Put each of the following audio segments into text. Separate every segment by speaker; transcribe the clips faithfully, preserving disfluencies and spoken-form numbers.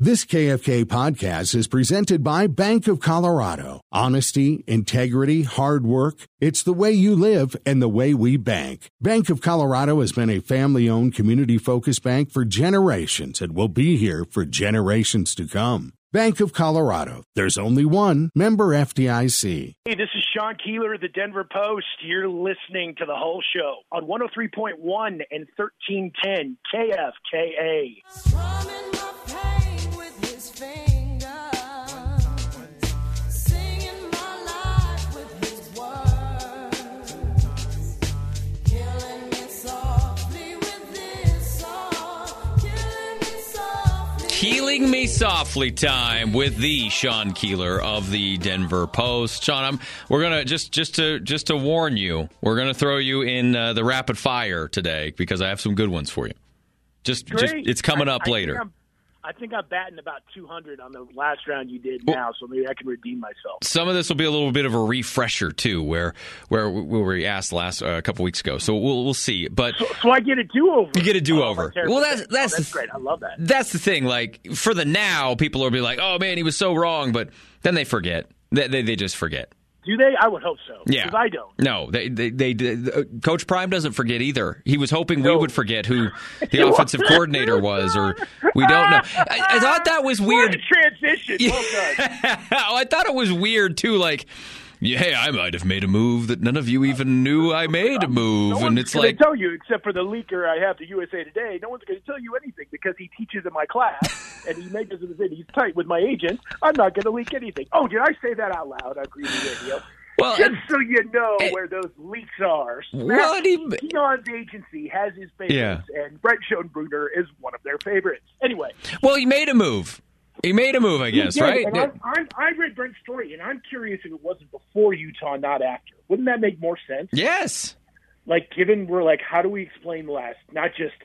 Speaker 1: This K F K podcast is presented by Bank of Colorado. Honesty, integrity, hard work. It's the way you live and the way we bank. Bank of Colorado has been a family-owned, community-focused bank for generations and will be here for generations to come. Bank of Colorado. There's only one. Member F D I C.
Speaker 2: Hey, this is Sean Keeler of the Denver Post. You're listening to the whole show on one oh three point one and thirteen ten K F K A.
Speaker 3: Strumming my pain with his fingers, singing my life with his words, killing me softly with this song, killing me softly.
Speaker 4: Healing Me Softly time with the Sean Keeler of the Denver Post. Sean, I'm, we're gonna just just to just to warn you, we're gonna throw you in uh, the rapid fire today because I have some good ones for you. Just,
Speaker 2: Great.
Speaker 4: just it's coming
Speaker 2: I,
Speaker 4: up
Speaker 2: I
Speaker 4: later.
Speaker 2: Think I'm, I think I'm batting about two hundred on the last round you did
Speaker 4: Well,
Speaker 2: now, so maybe I can redeem myself.
Speaker 4: Some of this will be a little bit of a refresher too, where where, where we asked last uh, a couple weeks ago. So we'll we'll see. But
Speaker 2: So, so I get a do-over.
Speaker 4: you get a do-over.
Speaker 2: Oh,
Speaker 4: well, that's that's,
Speaker 2: oh, that's
Speaker 4: the,
Speaker 2: great. I love that.
Speaker 4: That's the thing. Like for the now, people will be like, "Oh man, he was so wrong," but then they forget. They they, they just forget.
Speaker 2: Do they? I would hope so.
Speaker 4: Yeah,
Speaker 2: Because I don't.
Speaker 4: No, they, they, they, they, uh, Coach Prime doesn't forget either. He was hoping we
Speaker 2: No.
Speaker 4: would forget who the offensive coordinator was, or we don't know. I, I thought that was
Speaker 2: What
Speaker 4: weird.
Speaker 2: a transition. Well done.
Speaker 4: I thought it was weird too. Like, yeah, hey, I might have made a move that none of you even knew I made a move,
Speaker 2: No
Speaker 4: and
Speaker 2: one's
Speaker 4: it's
Speaker 2: going
Speaker 4: like,
Speaker 2: to tell you, except for the leaker I have to U S A Today, no one's going to tell you anything because he teaches in my class, and he makes us he's tight with my agent. I'm not going to leak anything. Oh, did I say that out loud on Green Radio?
Speaker 4: well,
Speaker 2: Just
Speaker 4: and-
Speaker 2: so you know
Speaker 4: and-
Speaker 2: where those leaks are.
Speaker 4: Well, and he-
Speaker 2: Keon's agency has his favorites,
Speaker 4: Yeah.
Speaker 2: and Brett Schoenbrunner is one of their favorites. Anyway.
Speaker 4: well, he made a move. He made a move, I guess,
Speaker 2: he did,
Speaker 4: right?
Speaker 2: and I'm, I'm, I read Brent's story, and I'm curious if it wasn't before Utah, not after. Wouldn't that make more sense?
Speaker 4: Yes.
Speaker 2: Like, given we're like, how do we explain last, not just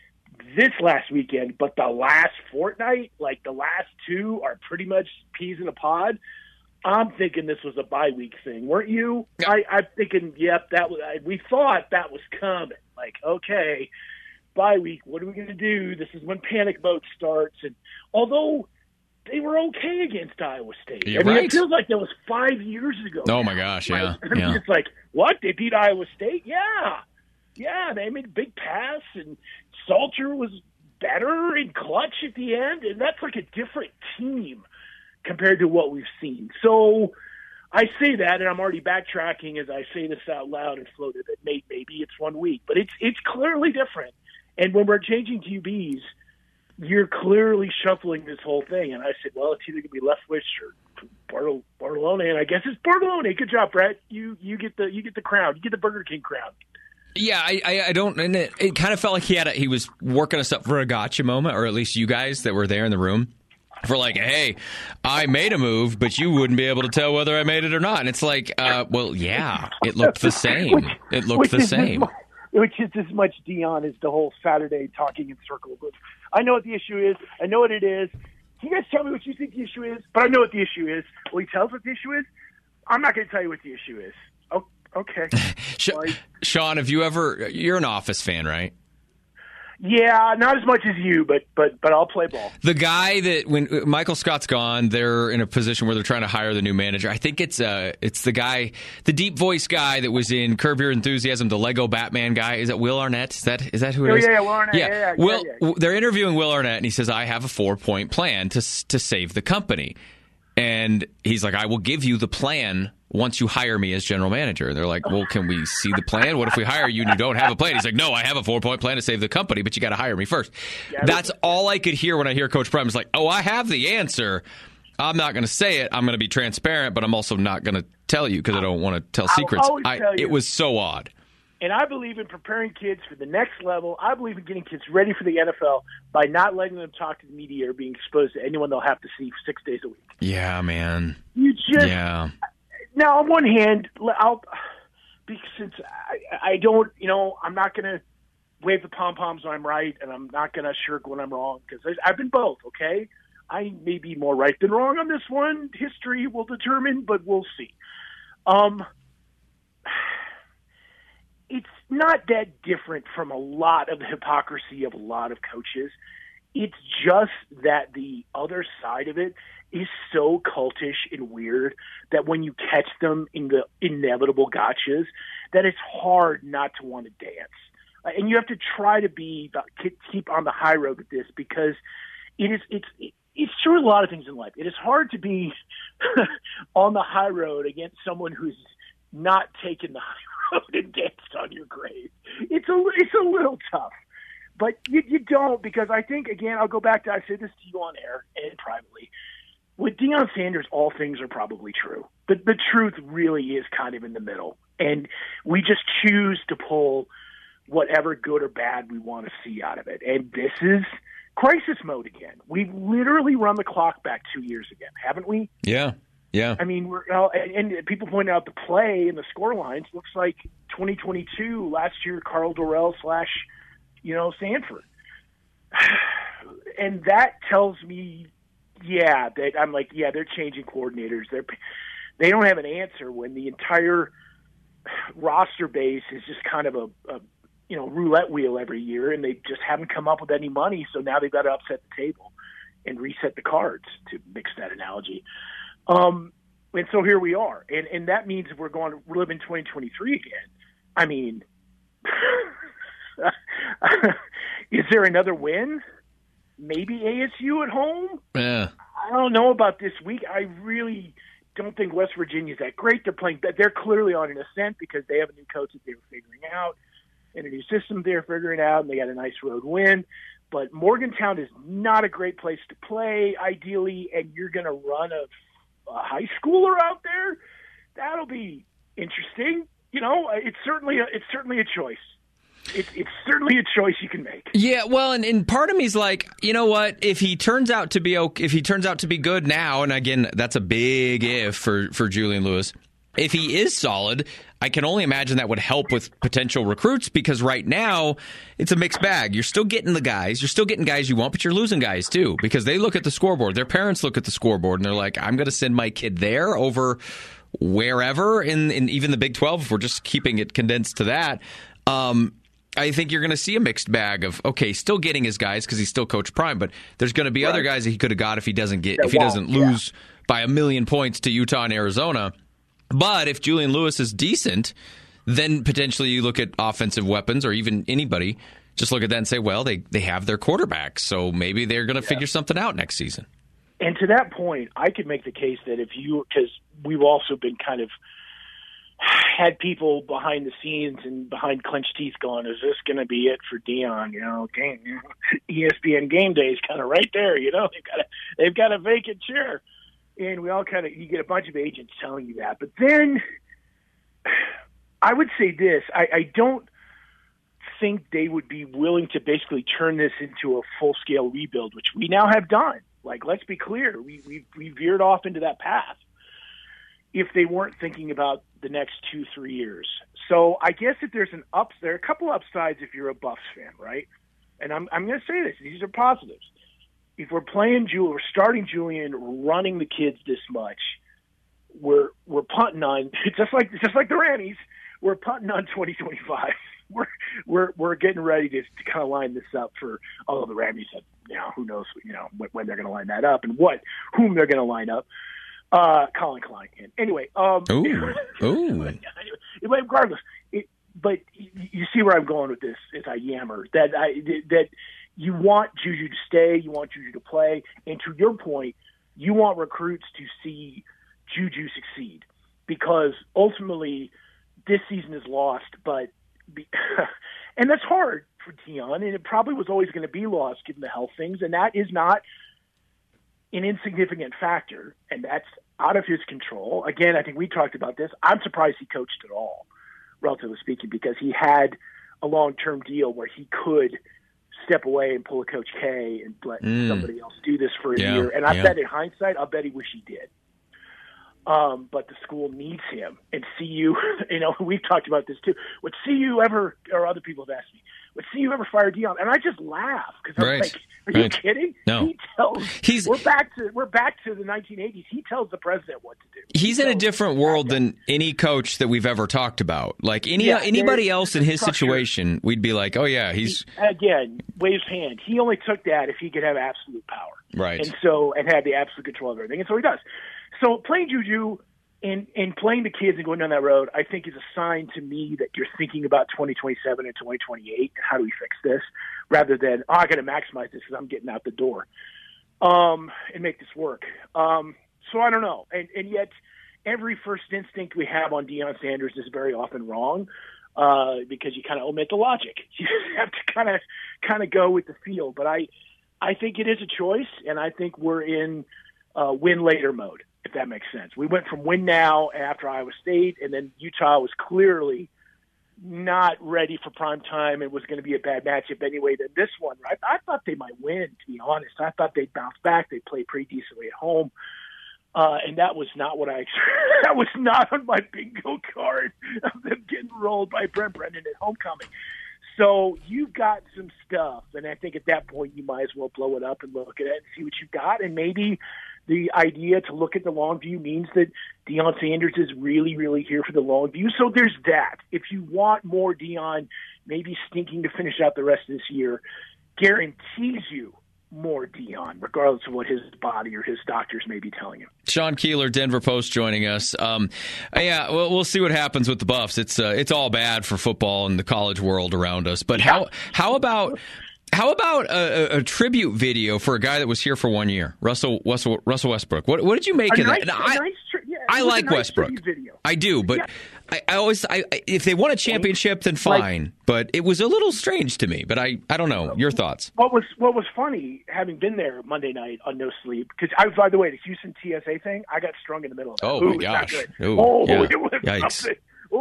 Speaker 2: this last weekend, but the last fortnight? Like, the last two are pretty much peas in a pod. I'm thinking this was a bye week thing, weren't you?
Speaker 4: Yeah.
Speaker 2: I, I'm thinking, yep, that was. I, we thought that was coming. Like, okay, bye week. What are we going to do? This is when panic mode starts. And although they were okay against Iowa State,
Speaker 4: You're
Speaker 2: I mean,
Speaker 4: right.
Speaker 2: it feels like that was five years ago.
Speaker 4: Oh,
Speaker 2: now.
Speaker 4: my gosh,
Speaker 2: Right?
Speaker 4: yeah,
Speaker 2: I mean,
Speaker 4: yeah.
Speaker 2: It's like, what? They beat Iowa State? Yeah. Yeah, they made a big pass, and Salter was better in clutch at the end, and that's like a different team compared to what we've seen. So I say that, and I'm already backtracking as I say this out loud and floated that maybe, maybe it's one week, but it's it's clearly different. And when we're changing Q Bs, you're clearly shuffling this whole thing. And I said, well, it's either going to be Leftwich or Bartol- Bartolone, and I guess it's Bartolone. Good job, Brett. You you get the you get the crown. You get the Burger King crown.
Speaker 4: Yeah, I, I, I don't, and it, it kind of felt like he had a, he was working us up for a gotcha moment, or at least you guys that were there in the room, for like, hey, I made a move, but you wouldn't be able to tell whether I made it or not. And it's like, uh, well, yeah, it looked the same.
Speaker 2: Which-
Speaker 4: It looked
Speaker 2: which
Speaker 4: the
Speaker 2: is as
Speaker 4: same.
Speaker 2: mu- Which is as much Dion as the whole Saturday talking in circles. I know what the issue is. I know what it is. Can you guys tell me what you think the issue is? But I know what the issue is. Will you tell us what the issue is? I'm not going to tell you what the issue is. Oh, okay.
Speaker 4: Sh- Sean, have you ever, you're an Office fan, right?
Speaker 2: Yeah, not as much as you, but but but I'll play ball.
Speaker 4: The guy that when Michael Scott's gone, they're in a position where they're trying to hire the new manager. I think it's uh it's the guy, the deep voice guy that was in Curb Your Enthusiasm, the Lego Batman guy. Is that Will Arnett? Is that is that who it
Speaker 2: Oh,
Speaker 4: is?
Speaker 2: yeah, Will Arnett. Yeah, yeah, yeah,
Speaker 4: Will,
Speaker 2: yeah.
Speaker 4: w- they're interviewing Will Arnett, and he says, "I have a four point plan to s- to save the company." And he's like, "I will give you the plan once you hire me as general manager." And they're like, "Well, can we see the plan? What if we hire you and you don't have a plan?" He's like, "No, I have a four-point plan to save the company, but you got to hire me first."
Speaker 2: Yeah,
Speaker 4: That's all I could hear when I hear Coach Prime. Is like, "Oh, I have the answer. I'm not going to say it. I'm going to be transparent, but I'm also not going to tell you because I don't want to tell
Speaker 2: I'll
Speaker 4: secrets."
Speaker 2: always
Speaker 4: I,
Speaker 2: tell you.
Speaker 4: it was so odd.
Speaker 2: And I believe in preparing kids for the next level. I believe in getting kids ready for the N F L by not letting them talk to the media or being exposed to anyone they'll have to see six days a week.
Speaker 4: Yeah, man.
Speaker 2: You just
Speaker 4: Yeah.
Speaker 2: now on one hand, I'll because since I, I don't, you know, I'm not going to wave the pom poms when I'm right, and I'm not going to shirk when I'm wrong because I've been both. Okay, I may be more right than wrong on this one. History will determine, but we'll see. Um. It's not that different from a lot of the hypocrisy of a lot of coaches. it's just that the other side of it is so cultish and weird that when you catch them in the inevitable gotchas, that it's hard not to want to dance. Uh, and you have to try to be keep on the high road with this, because it is it's it's true with a lot of things in life. It is hard to be on the high road against someone who's not taken the high road and danced on your grave. It's a it's a little tough. But you, you don't, because I think, again, I'll go back to, I said this to you on air and privately. With Deion Sanders, all things are probably true. But the truth really is kind of in the middle. And we just choose to pull whatever good or bad we want to see out of it. And this is crisis mode again. We've literally run the clock back two years again, haven't we?
Speaker 4: Yeah, yeah.
Speaker 2: I mean, we're uh, and, and people point out the play and the score lines looks like twenty twenty-two, last year, Carl Dorrell slash – you know, Sanford. And that tells me, yeah, that I'm like, yeah, they're changing coordinators. They're, they don't have an answer when the entire roster base is just kind of a, a, you know, roulette wheel every year, and they just haven't come up with any money. So now they've got to upset the table and reset the cards, to mix that analogy. Um, and so here we are. And, and that means if we're going to live in twenty twenty-three again, I mean, is there another win? Maybe A S U at home?
Speaker 4: Yeah.
Speaker 2: I don't know about this week. I really don't think West Virginia's that great. They're playing, they're clearly on an ascent because they have a new coach that they were figuring out and a new system they're figuring out, and they got a nice road win. But Morgantown is not a great place to play, ideally, and you're going to run a, a high schooler out there? That'll be interesting. You know, it's certainly a, it's certainly a choice. It's, it's certainly a choice you can make.
Speaker 4: Yeah, well, and, and part of me is like, you know what? If he turns out to be okay, if he turns out to be good now, and again, that's a big if for, for Julian Lewis. If he is solid, I can only imagine that would help with potential recruits, because right now it's a mixed bag. You're still getting the guys, you're still getting guys you want, but you're losing guys too, because they look at the scoreboard. Their parents look at the scoreboard and they're like, I'm going to send my kid there over wherever in, in even the Big twelve, if we're just keeping it condensed to that. Um, I think you're going to see a mixed bag of, okay, still getting his guys because he's still Coach Prime, but there's going to be right. other guys that he could have got if he doesn't get that if he won't. doesn't lose yeah. by a million points to Utah and Arizona. But if Julian Lewis is decent, then potentially you look at offensive weapons, or even anybody, just look at that and say, well, they, they have their quarterback, so maybe they're going to yeah. figure something out next season.
Speaker 2: And to that point, I could make the case that if you, because we've also been kind of had people behind the scenes and behind clenched teeth going, is this going to be it for Deion? You know, game, E S P N Game Day is kind of right there. You know, they've got a, they've got a vacant chair. And we all kind of, you get a bunch of agents telling you that. But then I would say this, I, I don't think they would be willing to basically turn this into a full-scale rebuild, which we now have done. Like, let's be clear, we, we, we veered off into that path if they weren't thinking about the next two, three years. So I guess if there's an ups, there are a couple upsides if you're a Buffs fan, right? And I'm, I'm going to say this, these are positives. If we're playing Julian, we're starting Julian, running the kids this much, we're we're punting on just like just like the Rammies, we're punting on twenty twenty-five. We're we're we're getting ready to, to kind of line this up for all of the Rammies. Have, you know, who knows, you know, when, when they're going to line that up and what whom they're going to line up. Uh, Colin Klein. Anyway, um,
Speaker 4: ooh, ooh.
Speaker 2: Anyway, regardless, it, but you see where I'm going with this as I yammer that I that. You want Juju to stay. You want Juju to play. And to your point, you want recruits to see Juju succeed, because ultimately this season is lost. But be, and that's hard for Deion, and it probably was always going to be lost given the health things. And that is not an insignificant factor, and that's out of his control. Again, I think we talked about this. I'm surprised he coached at all, relatively speaking, because he had a long-term deal where he could step away and pull a Coach K and let mm. somebody else do this for a
Speaker 4: yeah,
Speaker 2: year. And I
Speaker 4: yeah.
Speaker 2: bet in hindsight, I'll bet he wish he did. Um, but the school needs him. And C U, you know, we've talked about this too. Would C U ever, or other people have asked me, let's see you ever fire Deion. And I just laugh because I'm
Speaker 4: Right.
Speaker 2: like, are you
Speaker 4: Right.
Speaker 2: kidding?
Speaker 4: No.
Speaker 2: He tells,
Speaker 4: He's-
Speaker 2: we're back to we're back to the nineteen eighties. He tells the president what to do.
Speaker 4: He's
Speaker 2: He
Speaker 4: in a
Speaker 2: tells
Speaker 4: different
Speaker 2: the
Speaker 4: world
Speaker 2: bad guy.
Speaker 4: than any coach that we've ever talked about. Like any
Speaker 2: Yeah,
Speaker 4: anybody
Speaker 2: there's-
Speaker 4: else in
Speaker 2: there's
Speaker 4: his
Speaker 2: structure.
Speaker 4: situation, we'd be like, oh yeah, he's
Speaker 2: Again, waves hand. He only took that if he could have absolute power.
Speaker 4: right.
Speaker 2: And so, and had the absolute control of everything. And so he does. So playing Juju and, and playing the kids and going down that road, I think is a sign to me that you're thinking about twenty twenty-seven and twenty twenty-eight. How do we fix this? Rather than, oh, I got to maximize this because I'm getting out the door um, and make this work. Um, so I don't know. And, and yet every first instinct we have on Deion Sanders is very often wrong. Uh, because you kind of omit the logic. You have to kind of kind of go with the feel. But I, I think it is a choice, and I think we're in uh, win later mode, if that makes sense. We went from win now after Iowa State, and then Utah was clearly not ready for prime time. It was going to be a bad matchup anyway. Then this one, right? I thought they might win, to be honest. I thought they'd bounce back. They played pretty decently at home. Uh, and that was not what I – that was not on my bingo card of them getting rolled by Brent Brennan at homecoming. So you've got some stuff, and I think at that point you might as well blow it up and look at it and see what you've got. And maybe the idea to look at the long view means that Deion Sanders is really, really here for the long view. So there's that. If you want more Deion, maybe stinking to finish out the rest of this year, guarantees you more Deion, regardless of what his body or his doctors may be telling him.
Speaker 4: Sean Keeler, Denver Post, joining us. Um, yeah, we'll, we'll see what happens with the Buffs. It's uh, it's all bad for football and the college world around us. But how how about how about a, a tribute video for a guy that was here for one year, Russell Russell, Russell Westbrook? What what did you make
Speaker 2: A
Speaker 4: of
Speaker 2: nice,
Speaker 4: that?
Speaker 2: a
Speaker 4: I,
Speaker 2: nice tri- yeah, it
Speaker 4: I
Speaker 2: was a
Speaker 4: like
Speaker 2: nice
Speaker 4: Westbrook.
Speaker 2: tribute video.
Speaker 4: I do, but
Speaker 2: Yeah.
Speaker 4: I, I always I, I- if they won a championship, then
Speaker 2: Like-
Speaker 4: fine. But it was a little strange to me. But I, I don't know. Your thoughts?
Speaker 2: What was what was funny, having been there Monday night on No Sleep, because I, by the way, the Houston T S A thing, I got strung in the middle of it.
Speaker 4: Oh,
Speaker 2: Ooh,
Speaker 4: my
Speaker 2: it was not
Speaker 4: gosh.
Speaker 2: good.
Speaker 4: Ooh,
Speaker 2: oh,
Speaker 4: yeah.
Speaker 2: it was
Speaker 4: Yikes.
Speaker 2: something.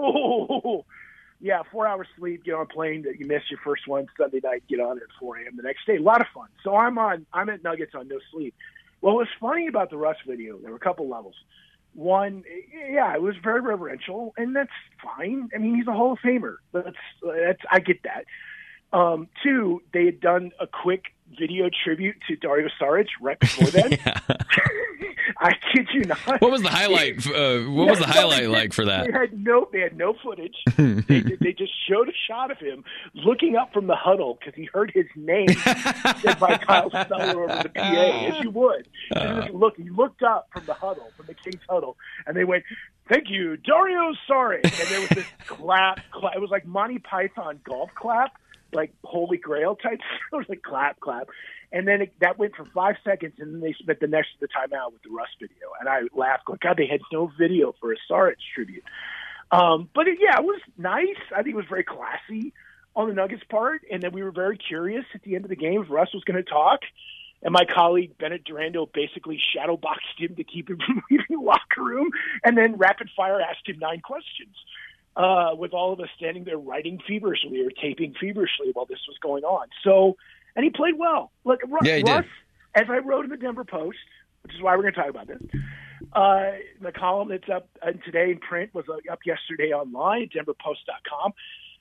Speaker 2: Oh, yeah, four hours sleep, get on a plane, that you miss your first one Sunday night, get on it at four a.m. the next day. A lot of fun. So I'm on, I'm at Nuggets on No Sleep. What was funny about the Russ video, there were a couple levels. One, yeah, it was very reverential, and that's fine. I mean, he's a Hall of Famer. That's, that's I get that. Um, two, they had done a quick video tribute to Dario Saric right before then. I kid you not.
Speaker 4: What was the highlight? Uh, what was the highlight like for that?
Speaker 2: They had no, they had no footage. they, they just showed a shot of him looking up from the huddle because he heard his name said by Kyle Speller over the P A, as you would. And just look, he looked up from the huddle, from the Kings huddle, and they went, "Thank you, Dario Saric." And there was this clap, clap. It was like Monty Python golf clap, like Holy Grail type. It was like clap, clap. And then it, that went for five seconds, and then they spent the next of the timeout with the Russ video. And I laughed, going, God, they had no video for a Saric tribute. Um, but it, yeah, it was nice. I think it was very classy on the Nuggets' part. And then we were very curious at the end of the game if Russ was going to talk. And my colleague Bennett Durando basically shadow boxed him to keep him from leaving the locker room, and then rapid fire asked him nine questions. Uh, with all of us standing there writing feverishly or taping feverishly while this was going on. So, and he played well. Look, Russ,
Speaker 4: Yeah, he
Speaker 2: Russ
Speaker 4: did.
Speaker 2: as I wrote in the Denver Post, which is why we're going to talk about this, uh, the column that's up uh, today in print was uh, up yesterday online at denver post dot com.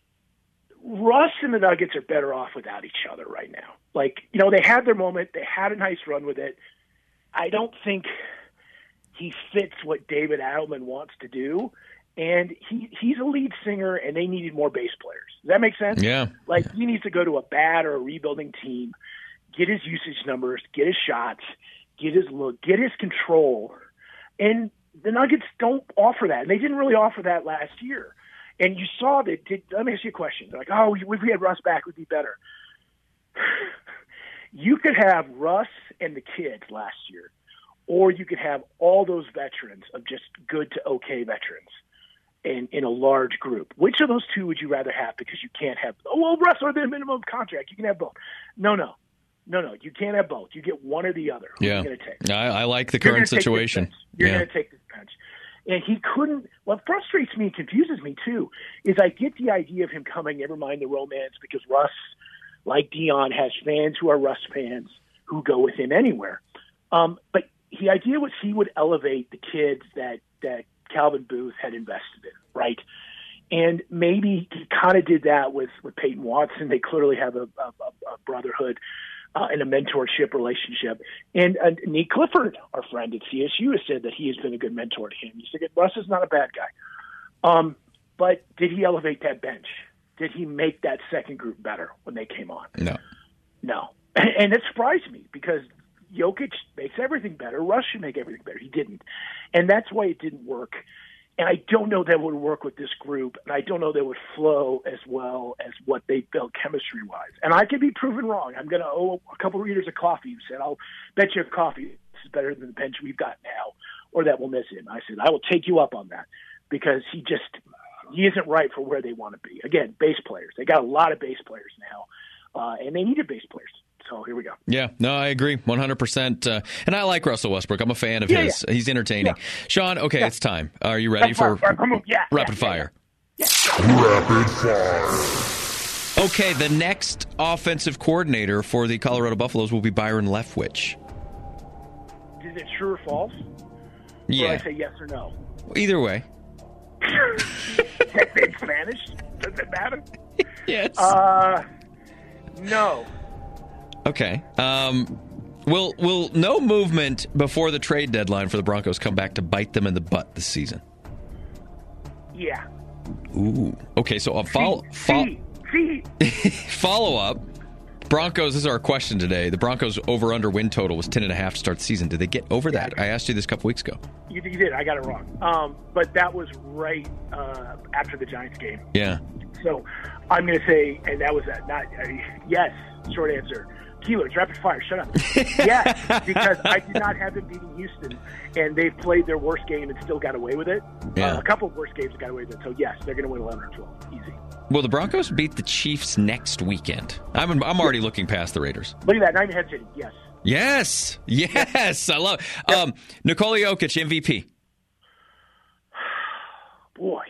Speaker 2: Russ and the Nuggets are better off without each other right now. Like, you know, they had their moment. They had a nice run with it. I don't think he fits what David Adelman wants to do. And he he's a lead singer, and they needed more bass players. Does that make sense?
Speaker 4: Yeah.
Speaker 2: Like, he needs to go to a bad or a rebuilding team, get his usage numbers, get his shots, get his look, get his control. And the Nuggets don't offer that. And they didn't really offer that last year. And you saw that. Did, let me ask you a question. They're like, oh, if we had Russ back, it would be better. You could have Russ and the kids last year, or you could have all those veterans of just good to okay veterans in, in a large group. Which of those two would you rather have? Because you can't have, oh, well, Russ are the minimum contract. You can have both. No, no. No, no. You can't have both. You get one or the other. Who
Speaker 4: Yeah.
Speaker 2: are you going to take?
Speaker 4: I, I like the
Speaker 2: You're
Speaker 4: current
Speaker 2: gonna take this
Speaker 4: situation.
Speaker 2: bench. You're
Speaker 4: Yeah.
Speaker 2: going to take this bench. And he couldn't – what frustrates me and confuses me too is I get the idea of him coming, never mind the romance, because Russ, like Deion, has fans who are Russ fans who go with him anywhere. Um, but the idea was he would elevate the kids that, that Calvin Booth had invested in, right? And maybe he kind of did that with, with Peyton Watson. They clearly have a, a, a brotherhood uh, and a mentorship relationship. And uh, Nick Clifford, our friend at C S U, has said that he has been a good mentor to him. He said, Russ is not a bad guy. Um, but did he elevate that bench? Did he make that second group better when they came on?
Speaker 4: No.
Speaker 2: No. And, and it surprised me because Jokic makes everything better. Russ should make everything better. He didn't. And that's why it didn't work. And I don't know that would work with this group, and I don't know that would flow as well as what they built chemistry-wise. And I could be proven wrong. I'm going to owe a couple of readers a coffee who said, I'll bet you a coffee this is better than the bench we've got now, or that we'll miss him. I said, I will take you up on that because he just he isn't right for where they want to be. Again, base players. They got a lot of base players now, uh, and they needed base players. So here we go.
Speaker 4: Yeah, no, I agree one hundred percent. Uh, and I like Russell Westbrook. I'm a fan of
Speaker 2: yeah,
Speaker 4: his.
Speaker 2: Yeah.
Speaker 4: He's entertaining. Yeah. Sean, okay,
Speaker 2: yeah.
Speaker 4: it's time. Are you ready
Speaker 2: for
Speaker 4: for
Speaker 2: yeah,
Speaker 4: rapid
Speaker 2: yeah,
Speaker 4: fire?
Speaker 2: Yeah,
Speaker 5: Rapid fire.
Speaker 4: Okay, the next offensive coordinator for the Colorado Buffaloes will be Byron Leftwich.
Speaker 2: Is it true or false?
Speaker 4: Yeah.
Speaker 2: Or I say yes or no?
Speaker 4: Either way.
Speaker 2: In Spanish? Does it matter?
Speaker 4: Yes.
Speaker 2: Uh, no.
Speaker 4: Okay. Um, will will no movement before the trade deadline for the Broncos come back to bite them in the butt this season?
Speaker 2: Yeah.
Speaker 4: Ooh. Okay, so a follow
Speaker 2: see, see, see.
Speaker 4: follow up. Broncos, this is our question today. The Broncos over-under win total was ten and a half to start the season. Did they get over that? I asked you this a couple weeks ago.
Speaker 2: You, you did. I got it wrong. Um, but that was right uh, after the Giants game.
Speaker 4: Yeah.
Speaker 2: So I'm going to say, and that was that. Not uh, yes. Short answer. Keylers, rapid fire. Shut up. Yes, because I did not have them beating Houston, and they've played their worst game and still got away with it.
Speaker 4: Yeah.
Speaker 2: Uh, a couple of worst games got away with it. So yes, they're going to win eleven or twelve. Easy.
Speaker 4: Will the Broncos beat the Chiefs next weekend? I'm I'm already looking past the Raiders.
Speaker 2: Look at that. Not even hesitating. Yes.
Speaker 4: Yes. Yes. I love it. Um, Nikola Jokic, M V P.
Speaker 2: Boy.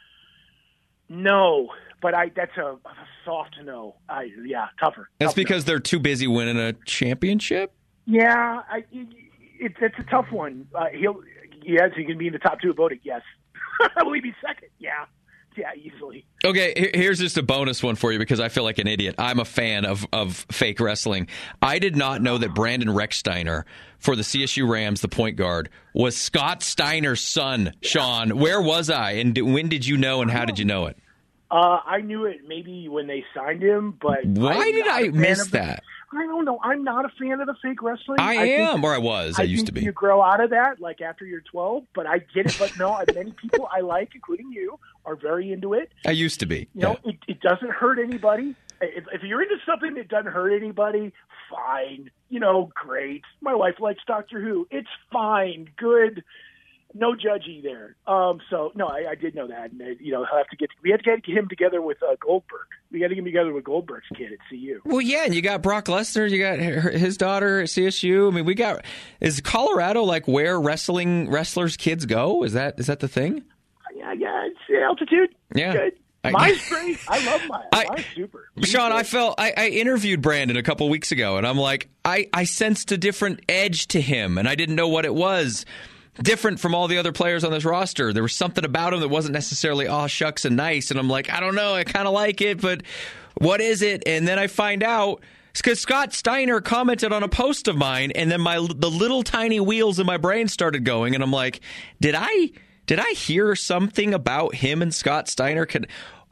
Speaker 2: No, but I that's a, a soft no. I yeah, tougher.
Speaker 4: That's
Speaker 2: Tough
Speaker 4: because
Speaker 2: no.
Speaker 4: they're too busy winning a championship?
Speaker 2: Yeah, I, it, it, it's a tough one. Uh, he'll yes, he can be in the top two of voting. Yes. I believe he's second. Yeah. Yeah, easily.
Speaker 4: Okay, here's just a bonus one for you because I feel like an idiot. I'm a fan of, of fake wrestling. I did not know that Brandon Rechsteiner for the C S U Rams, the point guard, was Scott Steiner's son, Sean. Where was I, and when did you know, and how did you know it?
Speaker 2: Uh, I knew it maybe when they signed him, but
Speaker 4: why
Speaker 2: I'm
Speaker 4: did I miss that?
Speaker 2: I don't know. I'm not a fan of the fake wrestling.
Speaker 4: I, I am, think, or I was. I, I used to be.
Speaker 2: You grow out of that, like after you're twelve. But I get it. But no, many people I like, including you, are very into it.
Speaker 4: I used to be.
Speaker 2: You know, yeah. it, it doesn't hurt anybody. If, if you're into something that doesn't hurt anybody, fine. You know, great. My wife likes Doctor Who. It's fine. Good. No judgy there. Um, so no, I, I did know that, and uh, you know, he'll have to get. We had to get him together with uh, Goldberg. We got to get him together with Goldberg's kid at C U.
Speaker 4: Well, yeah, and you got Brock Lesnar. You got her, his daughter at C S U. I mean, we got. Is Colorado like where wrestling wrestlers' kids go? Is that is that the thing?
Speaker 2: Yeah, yeah, it's altitude.
Speaker 4: Yeah.
Speaker 2: Good.
Speaker 4: I,
Speaker 2: Mine's great. I love mine.
Speaker 4: I,
Speaker 2: Mine's super.
Speaker 4: Sean, I felt I, I interviewed Brandon a couple weeks ago, and I'm like, I, I sensed a different edge to him, and I didn't know what it was. Different from all the other players on this roster. There was something about him that wasn't necessarily aw shucks and nice, and I'm like, I don't know, I kind of like it, but what is it? And then I find out it's because Scott Steiner commented on a post of mine, and then my the little tiny wheels in my brain started going, and I'm like, did I did I hear something about him and Scott Steiner? Could,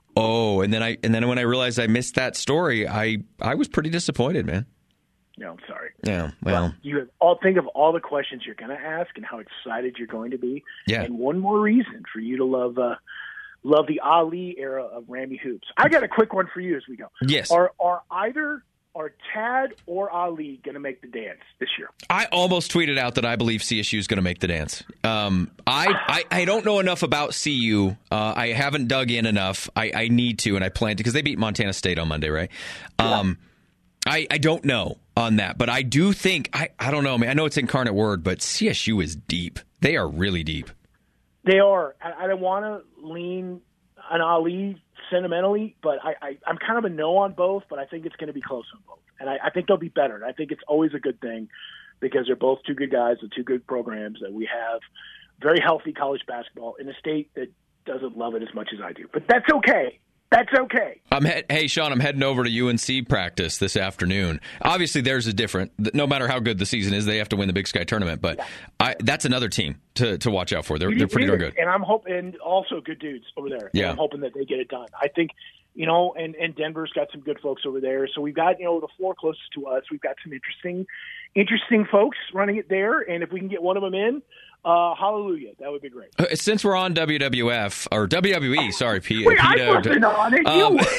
Speaker 4: oh, and then I and then when I realized I missed that story, I I was pretty disappointed, man.
Speaker 2: No, I'm sorry.
Speaker 4: Yeah, well.
Speaker 2: well you have all think of all the questions you're going to ask and how excited you're going to be.
Speaker 4: Yeah.
Speaker 2: And one more reason for you to love uh, love the Ali era of Rammy Hoops. I got a quick one for you as we go.
Speaker 4: Yes.
Speaker 2: Are are either are Tad or Ali going to make the dance this year?
Speaker 4: I almost tweeted out that I believe C S U is going to make the dance. Um, I, I I don't know enough about C U. Uh, I haven't dug in enough. I, I need to, and I plan to because they beat Montana State on Monday, right? Um, yeah. I, I don't know on that, but I do think, I, I don't know, man. I know it's Incarnate Word, but C S U is deep. They are really deep.
Speaker 2: They are. I, I don't want to lean on Ali sentimentally, but I, I, I'm kind of a no on both, but I think it's going to be close on both. And I, I think they'll be better. And I think it's always a good thing because they're both two good guys with two good programs that we have very healthy college basketball in a state that doesn't love it as much as I do. But that's okay. That's okay.
Speaker 4: I'm he- hey, Sean, I'm heading over to U N C practice this afternoon. Obviously, theirs is different. No matter how good the season is, they have to win the Big Sky tournament. But I, that's another team to, to watch out for. They're, they're pretty darn good.
Speaker 2: And I'm hoping, and also good dudes over there.
Speaker 4: Yeah.
Speaker 2: And I'm hoping that they get it done. I think, you know, and, and Denver's got some good folks over there. So we've got, you know, the floor closest to us. We've got some interesting, interesting folks running it there. And if we can get one of them in, Uh, hallelujah. That would be great.
Speaker 4: Since we're on W W F, or W W E, sorry, P-
Speaker 2: Wait,
Speaker 4: P-
Speaker 2: I wasn't on it. You
Speaker 4: um,
Speaker 2: were.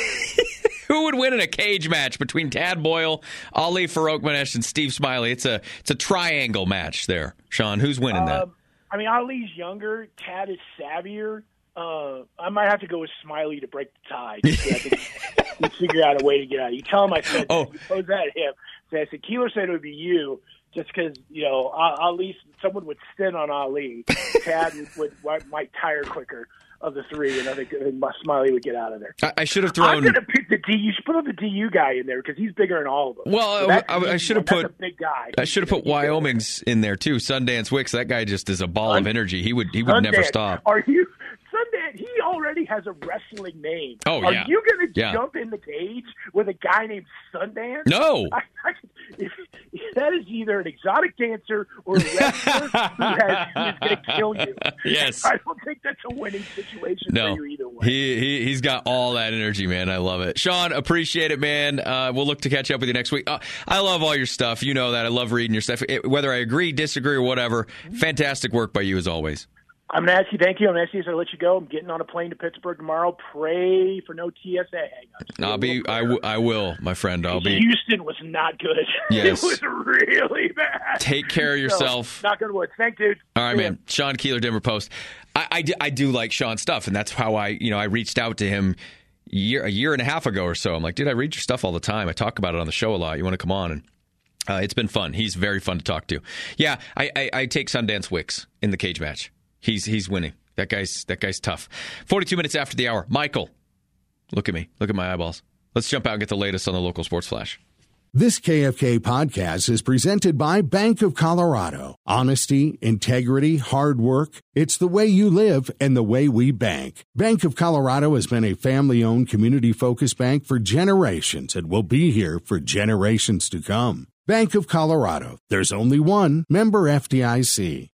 Speaker 4: Who would win in a cage match between Tad Boyle, Ali Farokhmanesh, and Steve Smiley? It's a it's a triangle match there. Sean, who's winning that?
Speaker 2: Um, I mean, Ali's younger. Tad is savvier. Uh, I might have to go with Smiley to break the tie. Just so I can figure out a way to get out. You tell him I said
Speaker 4: Oh.
Speaker 2: that. You pose that at him. So I said, Keeler said it would be you. Just because, you know, Ali, someone would stint on Ali. Tad would, would might tire quicker of the three, and I think Smiley would get out of there.
Speaker 4: I, I should have thrown.
Speaker 2: I'm going to pick the D. You should put the D U guy in there because he's bigger than all of them.
Speaker 4: Well,
Speaker 2: So
Speaker 4: I, I, I should have
Speaker 2: that's
Speaker 4: put.
Speaker 2: a big guy.
Speaker 4: I should have put Wyoming's in there too. Sundance Wicks. That guy just is a ball of energy. He would. He would never
Speaker 2: Sundance.
Speaker 4: stop.
Speaker 2: Are you Sundance? He already has a wrestling name.
Speaker 4: Oh,
Speaker 2: Are
Speaker 4: yeah.
Speaker 2: you going to
Speaker 4: Yeah.
Speaker 2: jump in the cage with a guy named Sundance?
Speaker 4: No.
Speaker 2: I, I, if, if that is either an exotic dancer or a wrestler who has who's going to kill you.
Speaker 4: Yes.
Speaker 2: I don't think that's a winning situation
Speaker 4: No,
Speaker 2: for you either way.
Speaker 4: he, he, he's got all that energy, man. I love it. Sean, appreciate it, man. Uh, we'll look to catch up with you next week. Uh, I love all your stuff. You know that. I love reading your stuff. It, whether I agree, disagree, or whatever, fantastic work by you as always.
Speaker 2: I'm going to ask you, thank you. I'm going to ask you as I let you go. I'm getting on a plane to Pittsburgh tomorrow. Pray for no T S A hang-ups.
Speaker 4: I'll be, I, w- I will, my friend. I'll be.
Speaker 2: Houston was not good.
Speaker 4: Yes.
Speaker 2: It was really bad.
Speaker 4: Take care of yourself.
Speaker 2: So, not good words. Thank dude.
Speaker 4: All right,
Speaker 2: See ya.
Speaker 4: man. Sean Keeler, Denver Post. I, I, do, I do like Sean's stuff, and that's how I, you know, I reached out to him year, a year and a half ago or so. I'm like, dude, I read your stuff all the time. I talk about it on the show a lot. You want to come on? And uh, it's been fun. He's very fun to talk to. Yeah, I, I, I take Sundance Wicks in the cage match. He's he's winning. That guy's that guy's tough. forty-two minutes after the hour. Michael, look at me. Look at my eyeballs. Let's jump out and get the latest on the local sports flash.
Speaker 1: This K F K podcast is presented by Bank of Colorado. Honesty, integrity, hard work. It's the way you live and the way we bank. Bank of Colorado has been a family-owned, community-focused bank for generations and will be here for generations to come. Bank of Colorado. There's only one. Member F D I C.